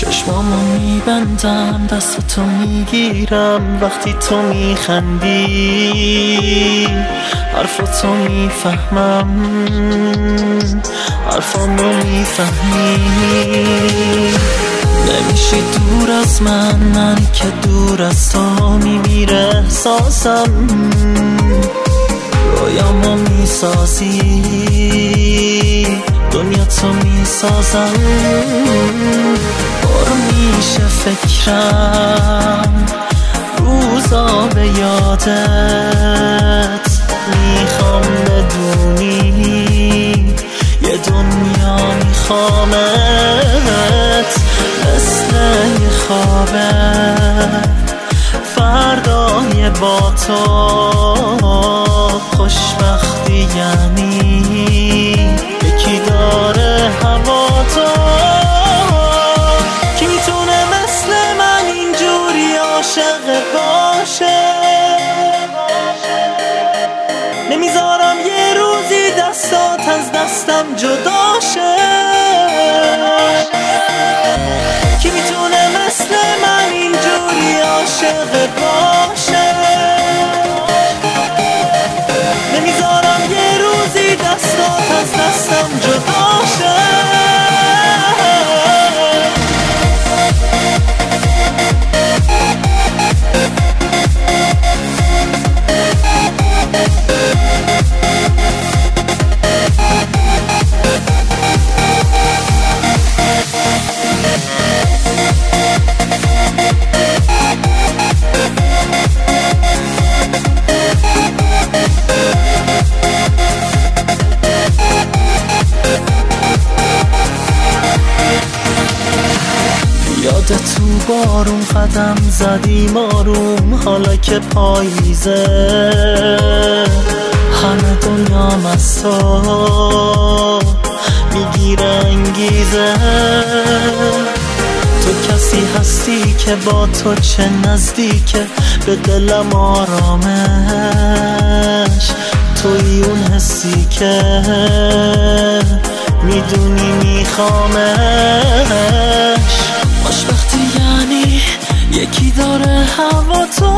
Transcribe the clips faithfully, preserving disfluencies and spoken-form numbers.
چشمامو میبندم دستاتو میگیرم وقتی تو میخندی، حرفاتو میفهمم حرفامو میفهمی. نمیشی دور از من، من که دور از تو میمیره احساسم. رویامو میسازی، دنیا تو میسازم. پر میشه فکرم روزا به یادت، میخوام بدونی یه دنیا میخوامت. مثل یه خوابه فردای با تو، خوشبختی یعنی یکی داره هوا تو. کی میتونه مثل من اینجوری عاشق باشه؟ نمیذارم یه روزی دستات از دستم جدا شه. کی میتونه مثل من اینجوری عاشق باشه؟ نمیذارم یه روزی دستات از دستم جدا شه. یادت تو بارون قدم زدیم آروم، حالا که پاییزه همه دنیام از تو میگیره انگیزه. تو کسی هستی که با تو چه نزدیکه به دلم آرامش. توی اون حسی که میدونی میخوامش. خوشبختی یعنی یکی داره هوا تو،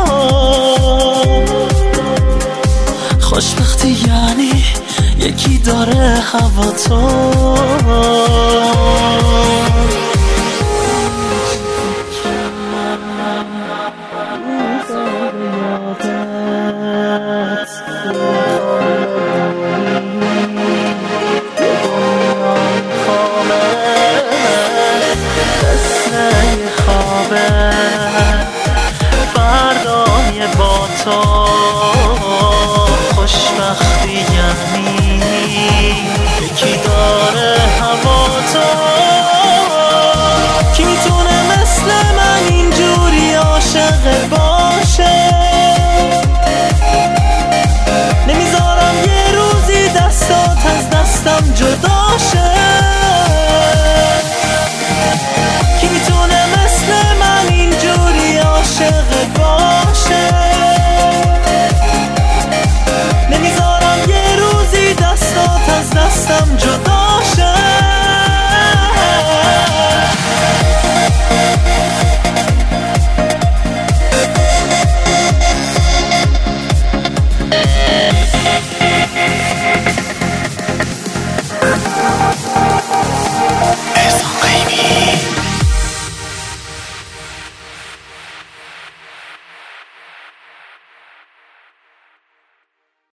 خوشبختی یعنی یکی داره هوا تو. فردای با تو